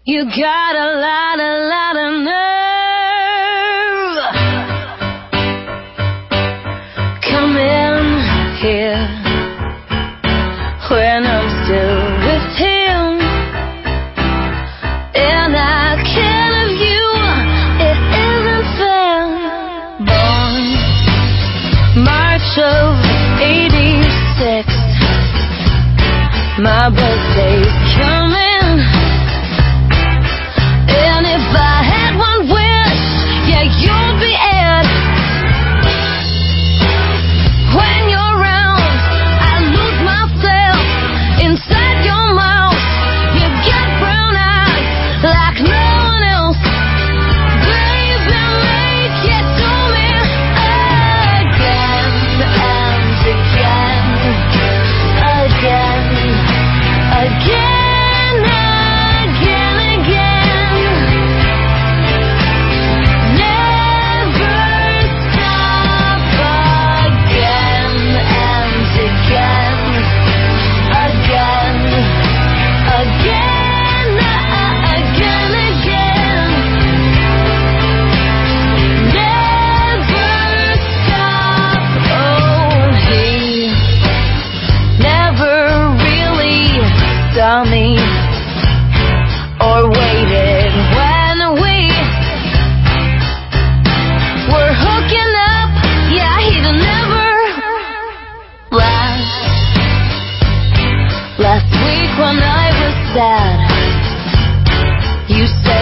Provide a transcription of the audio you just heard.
You got a lot of nerve. Come in here when I'm still with him, and I can't have you. It isn't fair. Born March of '86. My birthday's coming. Saw me or waited when we were hooking up. Yeah, he'd never last. Last week when I was sad, you said